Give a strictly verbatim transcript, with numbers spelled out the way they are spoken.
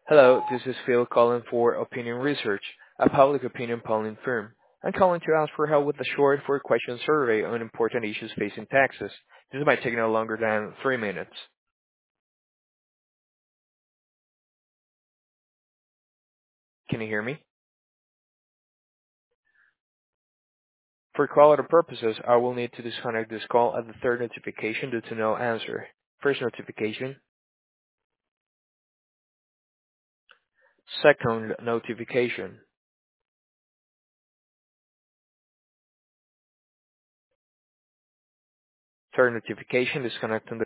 Hello, this is Phil calling for Opinion Research, a public opinion polling firm. I'm calling to ask for help with a short four-question survey on important issues facing Texas. This might take no longer than three minutes. Can you hear me? For quality purposes, I will need to disconnect this call at the third notification due to no answer. First notification. Second notification. Third notification, disconnecting the